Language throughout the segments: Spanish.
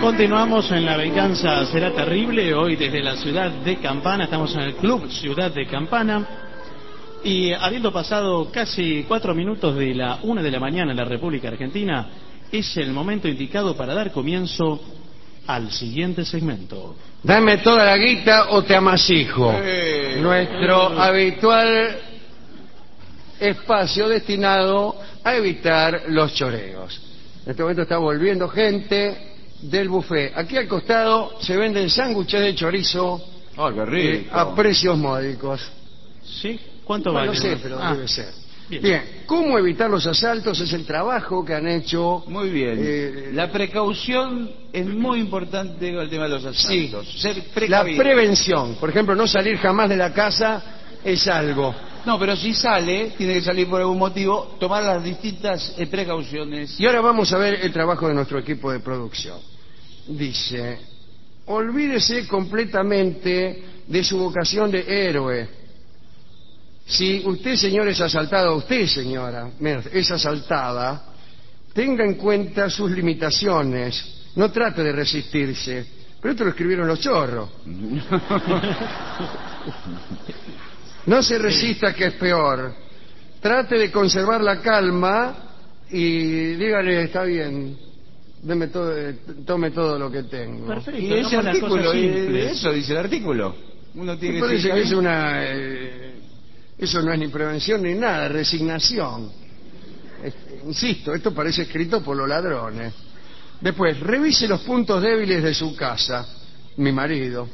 Continuamos en La Venganza Será Terrible, hoy desde la ciudad de Campana, estamos en el Club Ciudad de Campana, y habiendo pasado casi 4 minutos de la 1 de la mañana en la República Argentina, es el momento indicado para dar comienzo al siguiente segmento. Dame toda la guita o te amasijo. Nuestro habitual espacio destinado a evitar los choreos. En este momento está volviendo gente del buffet. Aquí al costado se venden sándwiches de chorizo qué rico. a precios módicos. ¿Sí? ¿Cuánto No vale? lo sé, pero debe ser. Bien. Bien, ¿cómo evitar los asaltos? Es el trabajo que han hecho. Muy bien. La precaución es muy importante con el tema de los asaltos. Sí. Ser La precavido. prevención, por ejemplo, no salir jamás de la casa es algo. No, pero si sale, tiene que salir por algún motivo, tomar las distintas precauciones. Y ahora vamos a ver el trabajo de nuestro equipo de producción. Dice, olvídese completamente de su vocación de héroe. Si usted, señor, es asaltado, usted, señora, es asaltada, tenga en cuenta sus limitaciones. No trate de resistirse. Pero esto lo escribieron los chorros. No se resista, que es peor. Trate de conservar la calma y dígale, está bien, deme todo, tome todo lo que tengo. Perfecto. Y ese hagamos las artículo, cosas simples. eso dice el artículo. Uno tiene Me que parece decir, que es una... eso no es ni prevención ni nada, resignación. Insisto, esto parece escrito por los ladrones. Después, revise los puntos débiles de su casa, mi marido,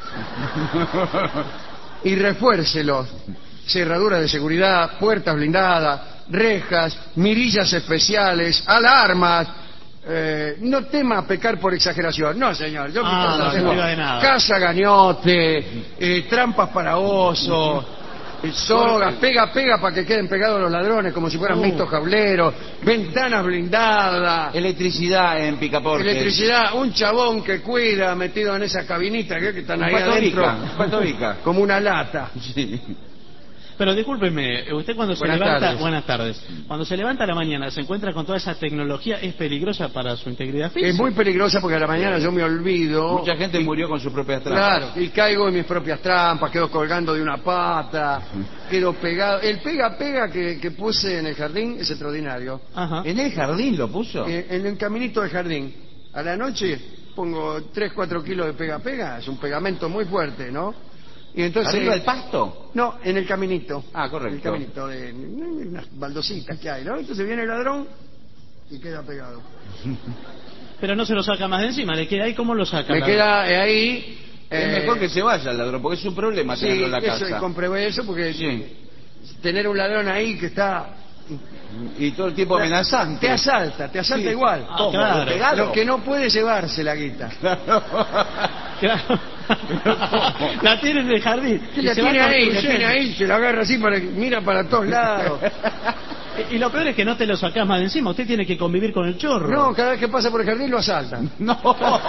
y refuércelos. Cerraduras de seguridad, puertas blindadas, rejas, mirillas especiales, alarmas. No tema pecar por exageración. No, señor, yo no tengo diga de nada. casa gañote, trampas para osos, sogas, pega para que queden pegados los ladrones como si fueran vistos jauleros, ventanas blindadas, electricidad en Picaporte. electricidad, un chabón que cuida metido en esa cabinita que están ahí adentro Patórica. como una lata. Sí. Pero discúlpeme, usted cuando se Buenas levanta... tardes. Buenas tardes. Cuando se levanta a la mañana, se encuentra con toda esa tecnología, ¿es peligrosa para su integridad física? Es muy peligrosa porque a la mañana yo me olvido. Mucha gente murió con sus propias trampas. Claro, y caigo en mis propias trampas, quedo colgando de una pata, quedo pegado. El pega que puse en el jardín es extraordinario. Ajá. ¿En el jardín lo puso? En el caminito del jardín. A la noche pongo 3-4 kilos de pega, es un pegamento muy fuerte, ¿no? Y entonces, ¿Arriba del pasto? No, en el caminito. Ah, correcto. En el caminito, de unas baldositas que hay, ¿no? Entonces viene el ladrón y queda pegado. Pero no se lo saca más de encima, le queda ahí, ¿cómo lo saca? Me queda ahí... Es mejor que se vaya el ladrón, porque es un problema sí, tenerlo en la eso, casa. comprobé eso porque Sí. tener un ladrón ahí que está... Y todo el tiempo amenazante. Te asalta Sí. igual. Ah, claro. Pegado. Lo que no puede llevarse la guita. Claro. La tiene en el jardín. y La se va tiene construyendo. ahí, se la agarra así, mira para todos lados. Y lo peor es que no te lo sacás más de encima, usted tiene que convivir con el chorro. No, cada vez que pasa por el jardín lo asaltan. No.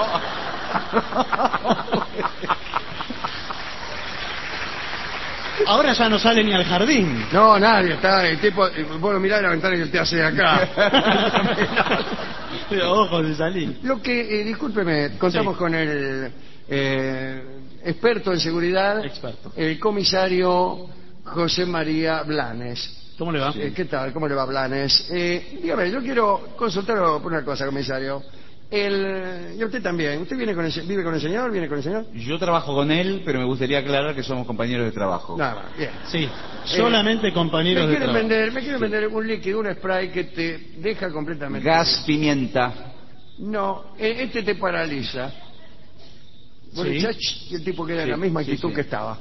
Ahora ya no sale ni al jardín. No, nadie, está el tipo, vos lo mirás de la ventana y él te hace de acá. Ojo de salir. Lo que, discúlpeme, contamos Sí. con el experto en seguridad, Experto. el comisario José María Blanes. ¿Cómo le va? ¿Qué tal? ¿Cómo le va, Blanes? Dígame, yo quiero consultar por una cosa, comisario. Y usted también. ¿Usted vive con el señor? ¿Viene con el señor? Yo trabajo con él, pero me gustaría aclarar que somos compañeros de trabajo. Nada, bien. Sí, solamente compañeros de trabajo. Me quieren vender un líquido, un spray que te deja completamente... Gas pimienta. No, este te paraliza. Vos Sí. le echás y el tipo queda en Sí, la misma sí, actitud sí. que estaba.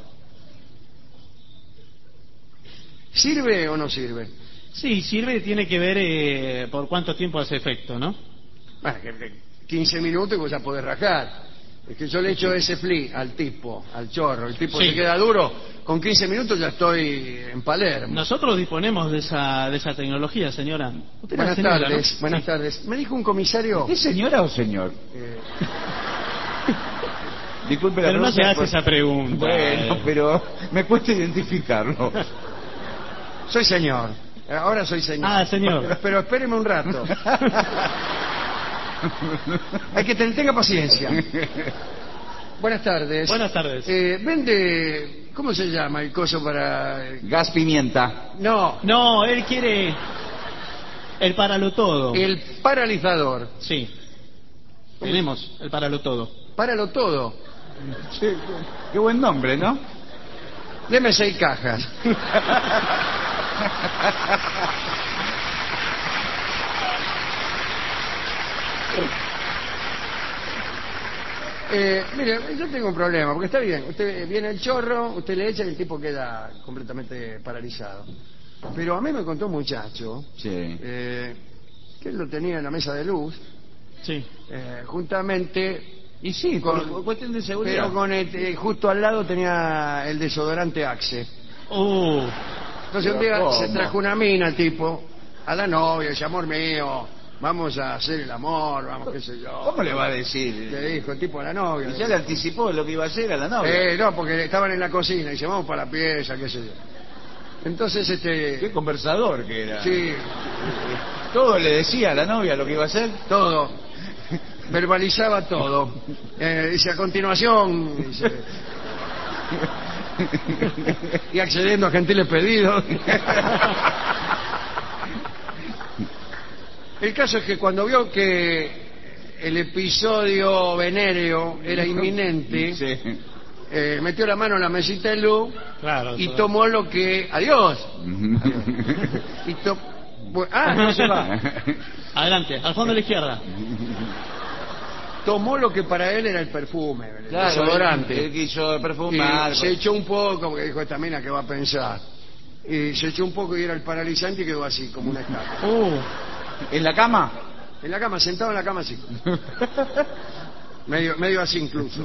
¿Sirve o no sirve? Sí, sirve, tiene que ver por cuánto tiempo hace efecto, ¿no? Bueno, que 15 minutos y vos ya podés rajar. Es que yo le echo ese flea al tipo, al chorro. El tipo Sí. se queda duro. Con 15 minutos ya estoy en Palermo. Nosotros disponemos de esa tecnología, señora. Usted es la Buenas señora, tardes, ¿no? buenas Sí. tardes. Me dijo un comisario... ¿Es señora o señor? Disculpe la Pero no se pregunta, hace esa pregunta. Bueno, pero me cuesta identificarlo. Soy señor. Ahora soy señor. Ah, señor. Pero espéreme un rato. Hay que tenga paciencia. Buenas tardes. Buenas tardes. Vende, ¿cómo se llama el coso para...? Gas pimienta. No, No, él quiere el páralo todo. el paralizador. Sí. Tenemos el páralo todo. Páralo todo. Sí, qué buen nombre, ¿no? Deme 6 cajas. Mire, yo tengo un problema, porque está bien, usted viene el chorro, usted le echa y el tipo queda completamente paralizado. Pero a mí me contó un muchacho Sí. que él lo tenía en la mesa de luz, Sí. juntamente, Y sí, Con- cuestión de seguridad. pero con justo al lado tenía el desodorante Axe. Entonces un Pero día ¿cómo? se trajo una mina el tipo, a la novia, dice, amor mío, vamos a hacer el amor, vamos, qué sé yo. ¿Cómo le va a decir? Le dijo el tipo a la novia. Y ya le anticipó lo que iba a hacer a la novia. No, porque estaban en la cocina, dice, vamos para la pieza, qué sé yo. Entonces, Qué conversador que era. sí, Todo le decía a la novia lo que iba a hacer. todo, verbalizaba todo. Dice, a continuación, dice, y accediendo a gentiles pedidos. El caso es que cuando vio que el episodio venéreo era inminente, Sí. metió la mano en la mesita de luz Claro. y tomó lo que... ¡Adiós! Y no se va. Adelante, al fondo a la izquierda. Tomó lo que para él era el perfume, el Claro, desodorante. él quiso perfumar. Y se echó un poco, porque dijo, esta mina que va a pensar. Y se echó un poco y era el paralizante y quedó así, como una estatua. ¿En la cama? En la cama, sentado en la cama así. medio así incluso.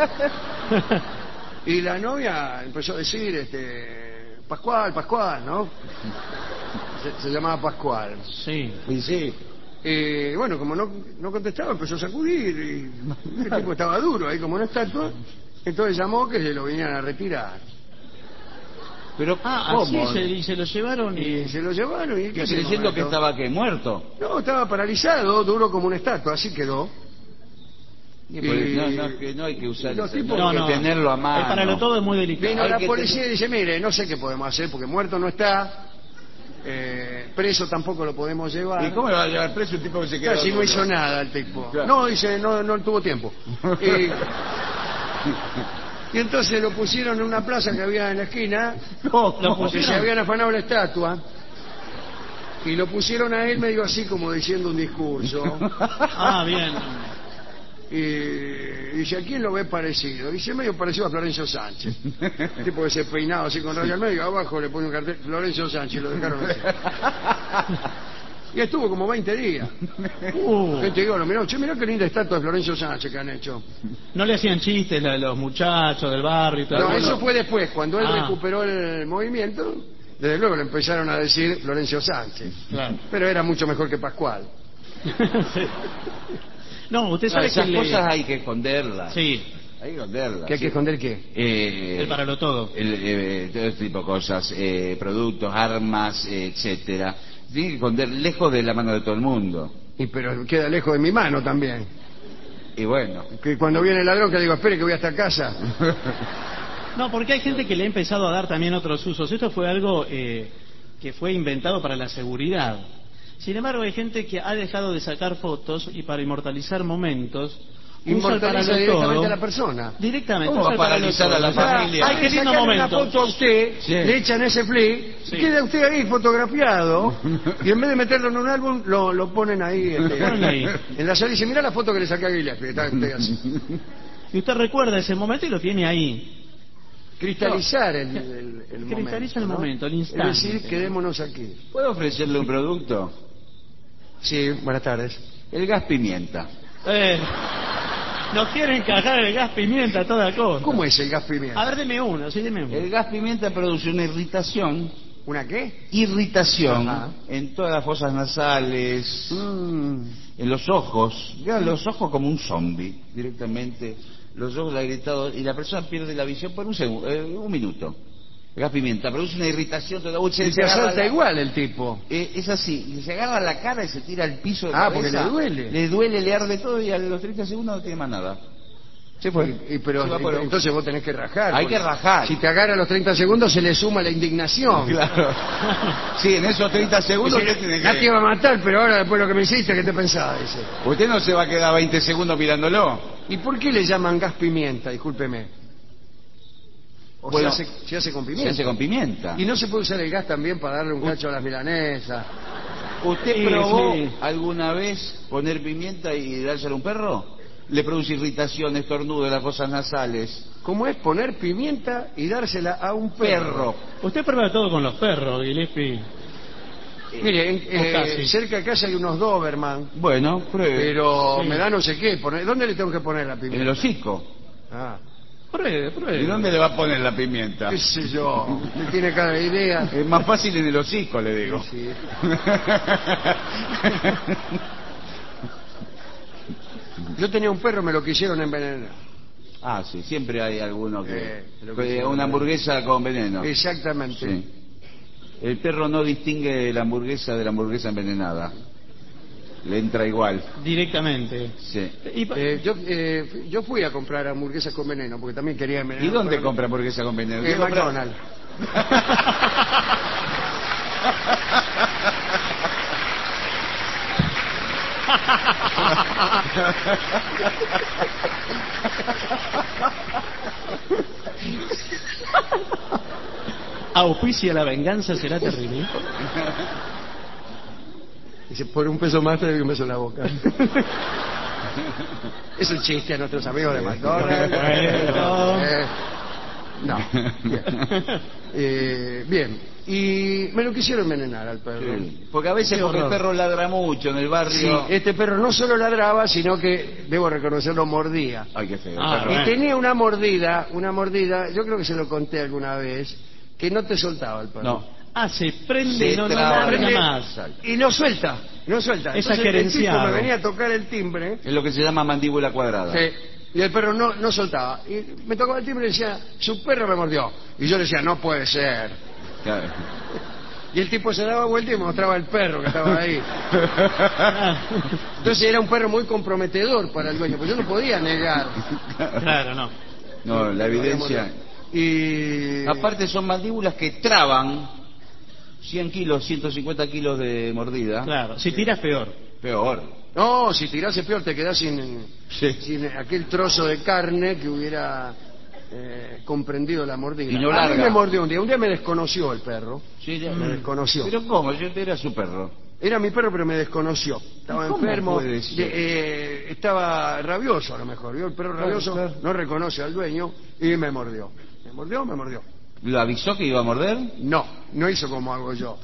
Y la novia empezó a decir, Pascual, ¿no? Se llamaba Pascual. Sí. Y sí. Y bueno, como no contestaba, empezó a sacudir y el tipo estaba duro ahí como una estatua. Entonces llamó que se lo vinieran a retirar. Pero Así ¿cómo? y se lo llevaron y... Y se lo llevaron y... ¿Qué creyendo que estaba que muerto? No, estaba paralizado, duro como una estatua, así quedó. Y pues, que no hay que usar los eso, tipos- no hay No, que no. tenerlo a mano. El páralo todo es muy delicado. Vino Hay la que policía tener- y dice, mire, no sé qué podemos hacer porque muerto no está, preso tampoco lo podemos llevar. ¿Y cómo le va a llevar preso un tipo que se quedó? Casi no duro? hizo nada el tipo. Claro. No, dice, no tuvo tiempo. Y entonces lo pusieron en una plaza que había en la esquina, Lo porque se pusieron. habían afanado la estatua, y lo pusieron a él medio así como diciendo un discurso. Ah, bien. Y dice, ¿a quién lo ve parecido? Dice, medio parecido a Florencio Sánchez. Tipo que se peinado así con raya al medio, abajo le pone un cartel, Florencio Sánchez, lo dejaron así. Y estuvo como 20 días. Gente digo, mirá, che, mirá qué linda estatua de Florencio Sánchez que han hecho. No le hacían chistes los muchachos del barrio y todo. No, Bueno, eso fue después, cuando él Ah. recuperó el movimiento, desde luego le empezaron a decir Florencio Sánchez. Claro. Pero era mucho mejor que Pascual. Sí. No, usted No, sabe esas que cosas hay que esconderlas. Sí, Hay que esconderlas. ¿Que hay que esconder qué? el páralo todo. Todo este tipo de cosas, productos, armas, etcétera. Tiene que esconder lejos de la mano de todo el mundo. Y pero queda lejos de mi mano también. Y bueno, Que cuando viene el ladrón que digo, espere que voy hasta casa. No, porque hay gente que le ha empezado a dar también otros usos. Esto fue algo que fue inventado para la seguridad. Sin embargo, hay gente que ha dejado de sacar fotos y para inmortalizar momentos usa el Inmortaliza páralo directamente todo. a la persona. Directamente. ¿Cómo usa va a el páralo paralizar a la todo. familia? Ay, qué lindo Sacarle momento. una foto a usted, Sí. le echan ese flick, Sí. y queda usted ahí fotografiado, y en vez de meterlo en un álbum, lo ponen ahí, ponen ahí. en la sala y dice, mirá la foto que le saqué a Gillespie, está usted así. Y usted recuerda ese momento y lo tiene ahí. Cristalizar el momento. Cristaliza el ¿no? momento, el instante. Es decir, quedémonos aquí. ¿puedo ofrecerle un producto? Sí, buenas tardes. El gas pimienta. Nos quieren cagar el gas pimienta a toda costa. ¿Cómo es el gas pimienta? A ver, deme uno, sí, deme uno. El gas pimienta produce una irritación ¿Una qué? irritación Ajá. en todas las fosas nasales, en los ojos, ya los ojos como un zombie, directamente, los ojos agritados, y la persona pierde la visión por un minuto. El gas pimienta produce una irritación toda. Y te asalta igual el tipo. Es así, y se agarra la cara y se tira al piso de porque cabeza. le duele. Le duele, le arde todo y a los 30 segundos no tiene más nada. Se fue. Pero Se va por- entonces vos tenés que rajar. Hay que rajar. Si te agarra a los 30 segundos se le suma la indignación. Claro. Sí, en esos 30 segundos Dice, ¿qué tiene ya te que...? iba a matar, pero ahora después de lo que me hiciste, ¿qué te pensabas? Dice. Usted no se va a quedar 20 segundos mirándolo. ¿Y por qué le llaman gas pimienta? Discúlpeme. O Bueno, se hace con Se pimienta. hace con pimienta. Y no se puede usar el gas también para darle un cacho a las milanesas. ¿Usted Sí, probó sí. alguna vez poner pimienta y dársela a un perro? Le produce irritación, estornudo de las fosas nasales. ¿Cómo es poner pimienta y dársela a un perro? Usted prueba todo con los perros, Gillespie. Mire, O casi. cerca de casa hay unos Doberman, Bueno, pruebe. pero Sí. me da no sé qué. ¿Dónde le tengo que poner la En pimienta? el hocico. Ah, Pruebe. ¿Y dónde le va a poner la pimienta? qué sé yo. Me tiene cada idea. Es más fácil en el hocico, le digo. Sí. Yo tenía un perro, me lo quisieron envenenar. Ah, sí, siempre hay alguno lo que sea. una hamburguesa con veneno. Exactamente. Sí. El perro no distingue la hamburguesa de la hamburguesa envenenada. Le entra igual. Directamente. Sí. Yo fui a comprar hamburguesas con veneno porque también quería envenenar. ¿Y dónde pero- compra hamburguesa con veneno? En ¿Usted compra- McDonald's. Auspicia la venganza será terrible. Dice, por un peso más te doy un beso en la boca. Es un chiste a nuestros amigos de McDonald's. Bueno. No. Bien. Bien. Y me lo quisieron envenenar al perro. Sí. Porque a veces Qué porque el horror. perro ladra mucho en el Sí, barrio. este perro no solo ladraba, sino que, debo reconocerlo, mordía. Ay, qué feo. Ah, perro. Y bueno. tenía una mordida, yo creo que se lo conté alguna vez, que no te soltaba el perro. No. Se prende Se y no traba. larga Prende más. y no suelta. Es Entonces el tipo acerenciado. me venía a tocar el timbre, Es lo que se llama mandíbula cuadrada. y el perro no soltaba. Y me tocaba el timbre y decía, su perro me mordió. Y yo le decía, no puede ser. Claro. Y el tipo se daba vuelta y me mostraba el perro que estaba ahí. Entonces era un perro muy comprometedor para el dueño, pues yo no podía negar. Claro, no. No, la evidencia. Y Aparte son mandíbulas que traban 100 kilos, 150 kilos de mordida. Claro, si tiras peor. Peor. no, si tirase peor te quedás sin aquel trozo de carne que hubiera comprendido la mordida. Y no A mí larga. me mordió un día me desconoció el perro. Sí, ya. Me desconoció. Pero ¿cómo? Yo era su perro. Era mi perro, pero me desconoció. Estaba ¿Cómo enfermo, puede ser? estaba rabioso a lo mejor. ¿Vio? El perro rabioso claro. no reconoce al dueño y me mordió. Me mordió. ¿Lo avisó que iba a morder? No hizo como hago yo.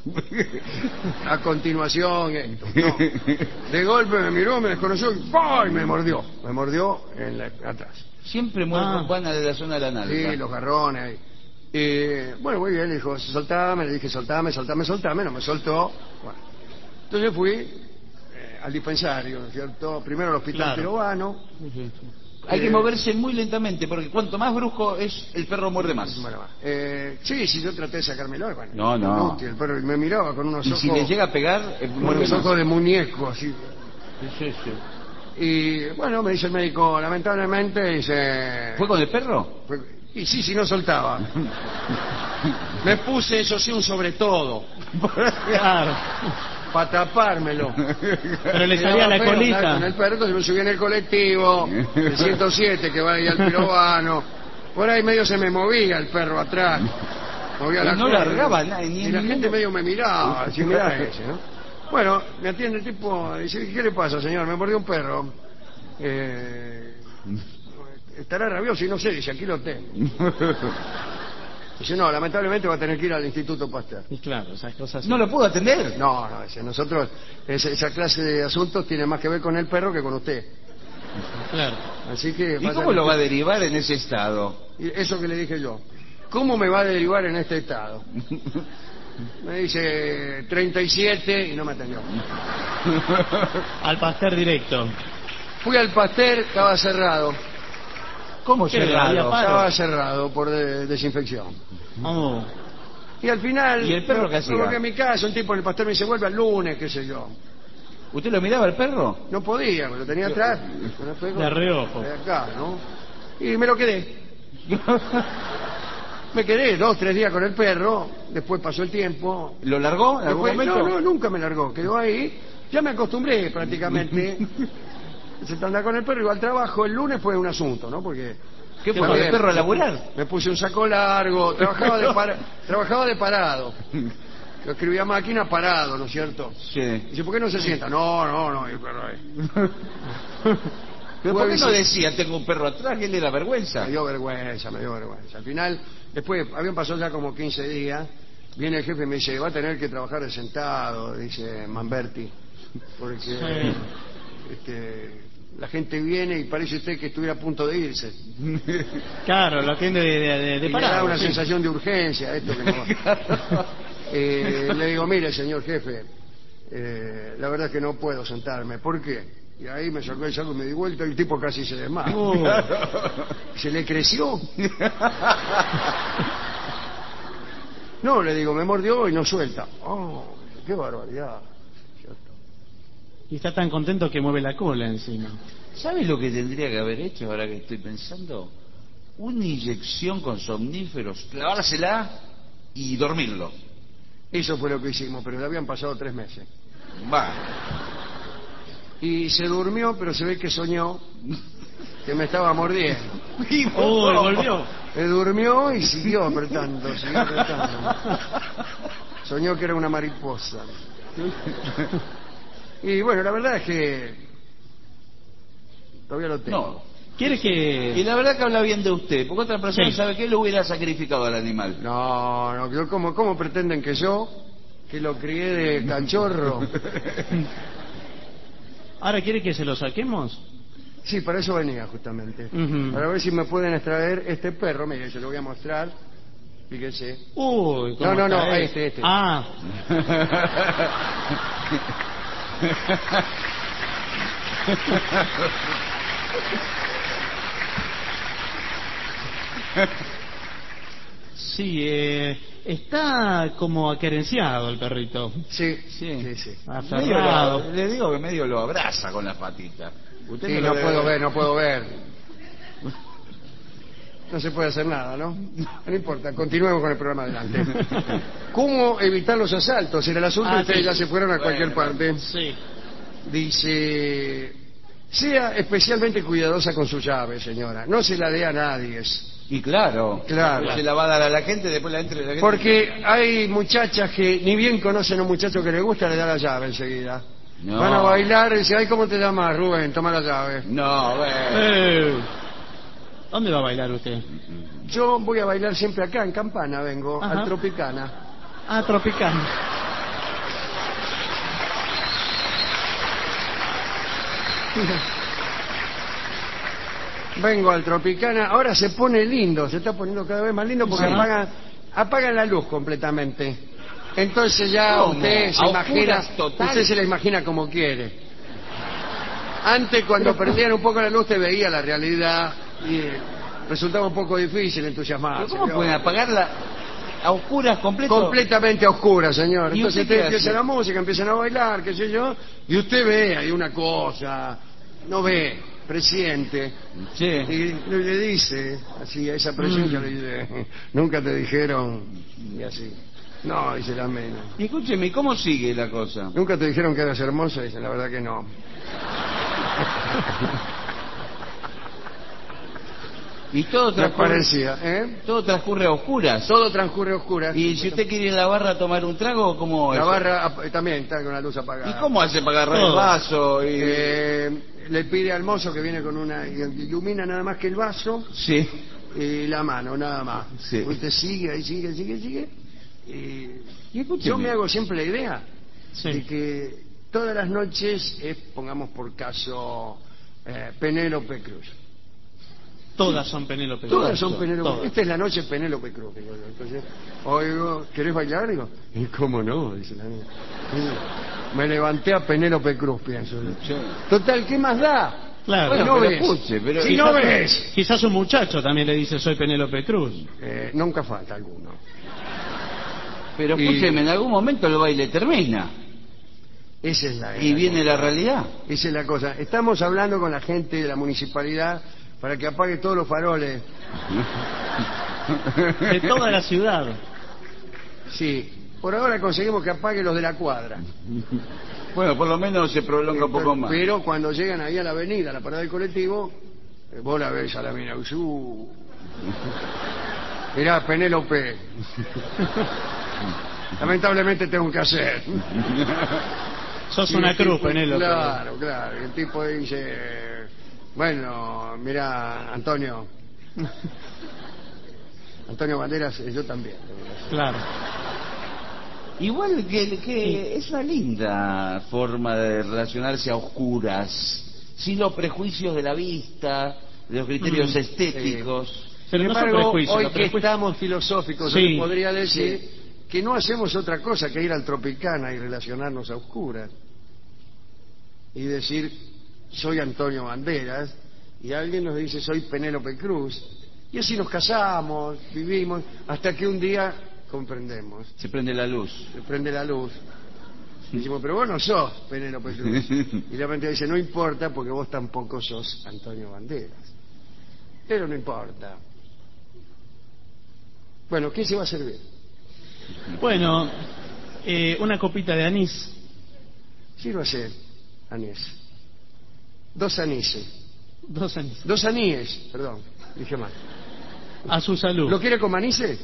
A continuación, esto. No. De golpe me miró, me desconoció y ¡pum! Me mordió. Me mordió atrás. Siempre Ah. van de la zona de la nalga. Sí, los garrones ahí. Bueno, muy bien, le dijo, soltame, le dije, soltame, no me soltó. Bueno. Entonces fui al dispensario, ¿no es cierto? Primero al hospital Claro. peruano. Hay que moverse muy lentamente porque cuanto más brusco es, el perro muerde más. Bueno, sí, yo traté de sacármelo. y Bueno, No, no. inútil, el perro me miraba con unos Y ojos, si le llega a pegar, con muerde unos más. ojos de muñeco, así. Sí. Y bueno, me dice el médico, lamentablemente, dice... ¿Fue con el perro? Y sí, si no soltaba. Me puse, eso sí, un sobre todo, Claro. para tapármelo. Pero le Me salía daba la feo andar colita. con el perro, entonces me subí en el colectivo, el 107, que va ahí al pirobano. Por ahí medio se me movía el perro atrás. Movía Y la no cola. largaba nada, ni Y en la ningún- gente medio me miraba, así, mirá ese, ¿no? Bueno, me atiende el tipo, dice, ¿qué le pasa, señor? Me mordió un perro. Estará rabioso y no sé, dice, aquí lo tengo. Dice, no, lamentablemente va a tener que ir al Instituto Pasteur. Y claro, esas cosas. ¿No lo pudo atender? No, dice, nosotros, esa clase de asuntos tiene más que ver con el perro que con usted. Claro. Así que... ¿Y cómo lo va a derivar en ese estado? Y eso que le dije yo. ¿Cómo me va a derivar en este estado? Me dice 37 y no me atendió. Al Pasteur directo. Fui al Pasteur, estaba cerrado. ¿Cómo ¿Qué, cerrado? había paro? Estaba cerrado por desinfección. Oh. Y al final, ¿Y el perro qué me hacía? volví a mi casa, un tipo, el pastor me dice, vuelve al lunes, qué sé yo. ¿Usted lo miraba el perro? No podía, me lo tenía atrás. De reojo. De acá, ¿no? Y me lo quedé. Me quedé 2, 3 días con el perro, después pasó el tiempo. ¿Lo largó en algún Después, momento? no, nunca me largó, quedó ahí. Ya me acostumbré prácticamente. Se anda con el perro, iba al trabajo. El lunes fue un asunto, ¿no? Porque... ¿Qué fue? ¿El perro a laburar? Me puse un saco largo, trabajaba de parado. Lo escribía a máquina parado, ¿no es cierto? Sí. Dice, ¿por qué no se sienta? No, el perro ahí. ¿Pero por qué no decía, tengo un perro atrás? ¿Qué le da vergüenza? Me dio vergüenza. Al final, después, habían pasado ya como 15 días, viene el jefe y me dice, va a tener que trabajar de sentado, dice Manberti, porque la gente viene y parece usted que estuviera a punto de irse. Claro, lo atiende de Y me da parado. una Sí. sensación de urgencia, esto que no... le digo, mire, señor jefe, la verdad es que no puedo sentarme. ¿Por qué? Y ahí me sacó el saco y me di vuelta y el tipo casi se desmaya. ¿Se le creció? No, le digo, me mordió y no suelta. Oh, qué barbaridad. Y está tan contento que mueve la cola encima. ¿Sabes lo que tendría que haber hecho ahora que estoy pensando? Una inyección con somníferos, clavársela y dormirlo. Eso fue lo que hicimos, pero le habían pasado 3 meses. Va. Y se durmió, pero se ve que soñó que me estaba mordiendo. Uy, volvió. Se durmió y siguió apretando. Soñó que era una mariposa. Y bueno, la verdad es que todavía lo tengo. No. ¿Quiere que...? Y la verdad que habla bien de usted, porque otra persona Sí. sabe que él lo hubiera sacrificado al animal. No, yo ¿cómo pretenden que yo, que lo crié de cachorro? ¿Ahora quiere que se lo saquemos? Sí, para eso venía justamente. Ujú. Para ver si me pueden extraer este perro. Mire, se lo voy a mostrar. Fíjese. Uy, ¿cómo No, está este. Ah, sí, está como aquerenciado el perrito. Sí. Aferrado. Le digo que medio lo abraza con las patitas. Usted Sí, lo no debe- puedo ver. No se puede hacer nada, ¿no? No importa, continuemos con el programa adelante. ¿Cómo evitar los asaltos? En el asunto ustedes sí. ya se fueron a cualquier parte. Sí. Dice, sea especialmente cuidadosa con su llave, señora. No se la dé a nadie. Y claro, Claro. se la va a dar a la gente, después la entre la gente. Porque hay muchachas que ni bien conocen a un muchacho que le gusta, le da la llave enseguida. No. Van a bailar y dicen, ay, ¿cómo te llamas, Rubén? Toma la llave. No, bueno. ¿Dónde va a bailar usted? Yo voy a bailar siempre acá, en Campana, vengo, Ajá. al Tropicana. Ah, Tropicana. Vengo al Tropicana, ahora se pone lindo, se está poniendo cada vez más lindo porque Sí. apagan la luz completamente. Entonces ya ¿Cómo? usted se ¿A imagina, oscuras total? usted se la imagina como quiere. Antes cuando prendían un poco la luz te veía la realidad y resultaba un poco difícil ¿Pero entusiasmarse. ¿Cómo pueden apagarla a oscuras completo? Completamente a oscura, señor. ¿Y Entonces usted qué empieza hace? la música, empiezan a bailar, qué sé yo, y usted ve ahí una cosa, no ve, presiente. Sí. Y le dice, así, a esa presencia le dice, nunca te dijeron, y así. No, dice la mena. Y escúcheme, ¿cómo sigue la cosa? Nunca te dijeron que eras hermosa, dice, la verdad que no. Y todo Me transcurre, parecía, ¿eh? todo transcurre a oscuras. Todo transcurre a oscuras. Y si usted quiere ir a la barra a tomar un trago, ¿cómo es? La barra también está con la luz apagada. ¿Y cómo hace para agarrar el Todo. vaso? Le pide al mozo que viene con una... ilumina nada más que el vaso Sí. y la mano, nada más. Sí. Usted sigue, ahí sigue. Y escúcheme. Yo me hago siempre la idea Sí. de que todas las noches es, pongamos por caso, Penélope Cruz. Todas son Penélope. Todas son Penélope. Todas. Esta es la noche Penélope Cruz. Digo yo. Entonces, oigo, ¿querés bailar? Digo, ¿y cómo no? Dice la niña. Sí. Me levanté a Penélope Cruz, pienso yo. Sí. Total, ¿qué más da? Claro. Bueno, no pero ves. escuche, pero- Si no ves. Quizás un muchacho también le dice soy Penélope Cruz. Nunca falta alguno. Pero Y escúcheme, en algún momento el baile termina esa es la y viene la realidad. esa es la cosa. Estamos hablando con la gente de la municipalidad para que apague todos los faroles. De toda la ciudad. Sí, por ahora conseguimos que apague los de la cuadra. Bueno, por lo menos se prolonga un poco más. Pero cuando llegan ahí a la avenida, a la parada del colectivo, vos la ves a la mina. Mirá, Penélope. Lamentablemente tengo que hacer. Sos Y una el cruz, tipo- Penélope. Claro, claro. El tipo dice, bueno, mira, Antonio. Antonio Banderas, yo también. Claro. Igual que es una linda forma de relacionarse a oscuras, sin los prejuicios de la vista, de los criterios estéticos. Pero Sin no son embargo, prejuicios, hoy los que prejuicios- estamos filosóficos, Sí. yo les podría decir que no hacemos otra cosa que ir al Tropicana y relacionarnos a oscuras. Y decir, soy Antonio Banderas, y alguien nos dice, soy Penélope Cruz. Y así nos casamos, vivimos, hasta que un día comprendemos. Se prende la luz. Se prende la luz. Y decimos, pero vos no sos Penélope Cruz. Y la mente dice, no importa porque vos tampoco sos Antonio Banderas. Pero no importa. Bueno, ¿qué se va a servir? Bueno, una copita de anís. Sírvase, anís. 2 anises. 2 anís. 2 aníes, perdón, dije mal. A su salud. ¿Lo quiere con anises?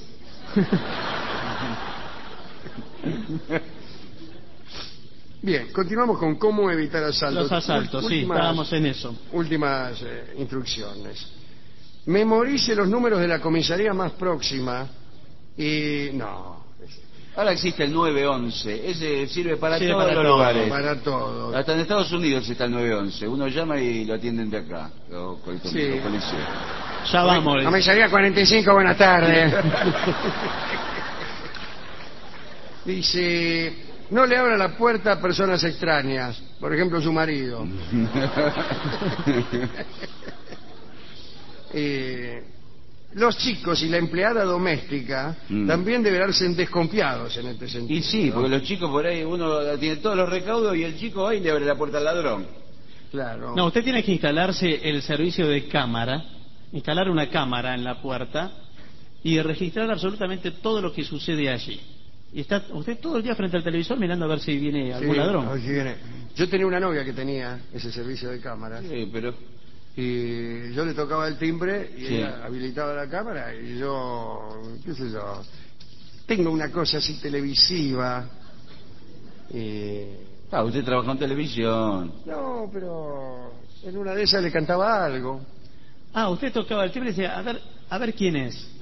Bien, continuamos con cómo evitar asaltos. Los asaltos, sí, estábamos en eso. Últimas instrucciones. Memorice los números de la comisaría más próxima y... No, Ahora existe el 911, ese sirve para Sirve todos para los todo, lugares. para todos. Hasta en Estados Unidos está el 911. Uno llama y lo atienden de acá, los Sí. policías. Ya vamos. Comisaría 45, buenas tardes. Dice, no le abra la puerta a personas extrañas, por ejemplo su marido. Los chicos y la empleada doméstica también deberán ser desconfiados en este sentido. Y sí, porque los chicos por ahí, uno tiene todos los recaudos y el chico va y le abre la puerta al ladrón. Claro. No, usted tiene que instalarse el servicio de cámara, instalar una cámara en la puerta y registrar absolutamente todo lo que sucede allí. Y está usted todo el día frente al televisor mirando a ver si viene algún Sí, ladrón. aquí viene. Yo tenía una novia que tenía ese servicio de cámara Sí, pero... y yo le tocaba el timbre y Sí. ella habilitaba la cámara y yo, qué sé yo, tengo una cosa así televisiva y... Ah, usted trabaja en televisión. No, pero en una de esas le cantaba algo. Ah, usted tocaba el timbre y decía, a ver quién es.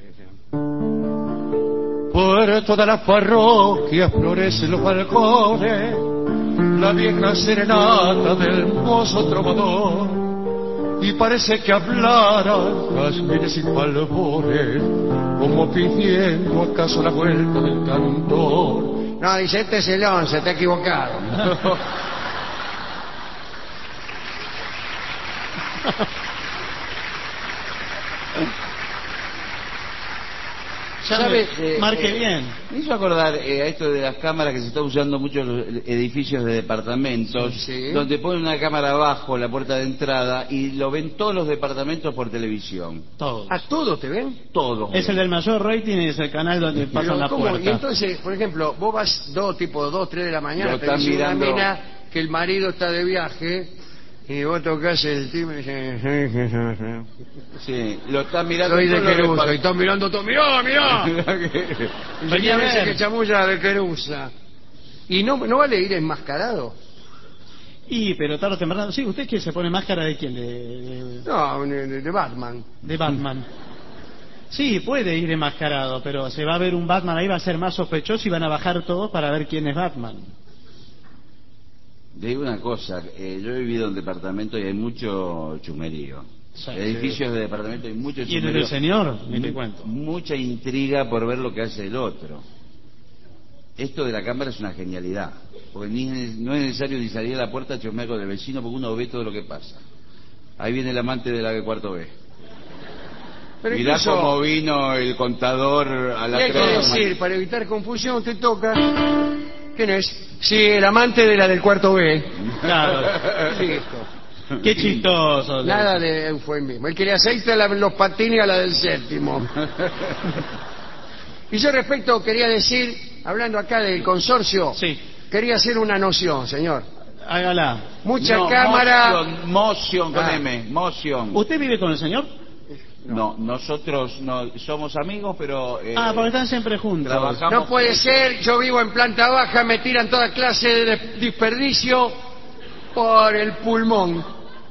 Por todas las parroquias florecen los balcones, la vieja serenata del mozo trovador, y parece que hablaran jazmines y palmones, como pidiendo acaso la vuelta del cantor. No, dice, este es el 11, está equivocado. Ya ¿Sabe? marque bien. Me hizo acordar a esto de las cámaras que se está usando mucho en los edificios de departamentos, Sí. donde ponen una cámara abajo en la puerta de entrada y lo ven todos los departamentos por televisión. Todos. ¿A todos te ven? Todos. Es el del mayor rating y es el canal donde pasan Pero, la ¿cómo? puerta. Y entonces, por ejemplo, vos vas tipo 2, 3 de la mañana, Lo te están dice una mirando. mina que el marido está de viaje y vos tocás el timbre y dices, Sí, lo están mirando. soy de todos los Querusa, y están mirando todo, mirá, mirá. departamentos. Y Venía a dice ver. que chamulla de Querusa. Y no vale ir enmascarado. Y, pero tarde o temprano, sí, ¿usted quién se pone máscara de quién? No, de Batman. De Batman. Sí, puede ir enmascarado, pero se va a ver un Batman ahí, va a ser más sospechoso y van a bajar todos para ver quién es Batman. Le digo una cosa, yo he vivido en departamento y hay mucho chumerío. Sí. Edificios de departamento hay mucho Y en chumerío. el señor, ni te cuento. Mucha intriga por ver lo que hace el otro. Esto de la cámara es una genialidad, porque no es necesario ni salir a la puerta a chusmear con el vecino porque uno ve todo lo que pasa. Ahí viene el amante de la que cuarto B. Pero Mirá incluso- cómo vino el contador a Y la hay que 3. decir, para evitar confusión, te toca... ¿Quién es? Sí, el amante de la del cuarto B. Claro. Listo. Qué chistoso. Nada de eufemismo. El que le aceita los patines a la del séptimo. Y yo respecto quería decir, hablando acá del consorcio, Sí. quería hacer una noción, señor. Hágala. Mucha No, cámara... Motion con Ah. M, motion. ¿Usted vive con el señor? No, nosotros no somos amigos, pero Porque están siempre juntos. trabajamos. No puede ser, yo vivo en planta baja, me tiran toda clase de desperdicio por el pulmón.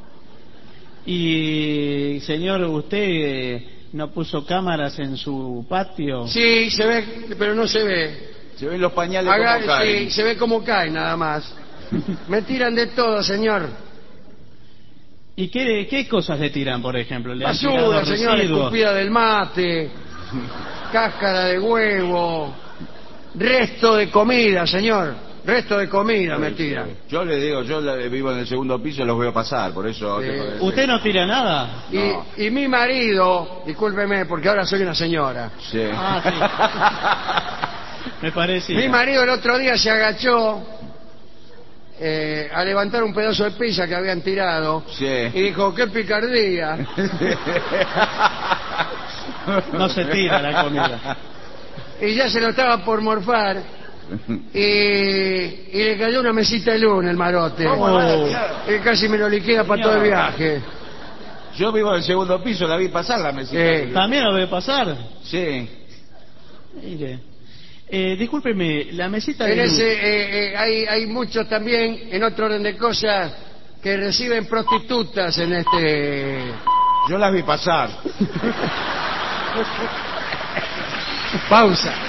Y, señor, ¿usted no puso cámaras en su patio? Sí, se ve, pero no se ve. Se ven los pañales Haga- como caen. sí, se ve como cae nada más. Me tiran de todo, señor. ¿Y qué cosas le tiran, por ejemplo? ¿Le han Basura, tirado señor, residuos? escupida del mate, cáscara de huevo, resto de comida, señor. Resto de comida me tiran. Yo le digo, vivo en el segundo piso y los veo pasar, por eso... Sí. tengo que decir. ¿Usted no tira nada? No. Y mi marido, discúlpeme porque ahora soy una señora. Sí. Me parecía. Mi marido el otro día se agachó a levantar un pedazo de pizza que habían tirado Sí. y dijo, ¡qué picardía! No se tira la comida. Y ya se lo estaba por morfar y le cayó una mesita de luz en el marote. Y casi me lo liquida para todo el viaje. Yo vivo en el segundo piso, la vi pasar la mesita. Sí. ¿También lo ve pasar? Sí. Mire. Discúlpeme, la mesita de En luz. ese, hay muchos también, en otro orden de cosas, que reciben prostitutas en este... Yo las vi pasar. Pausa.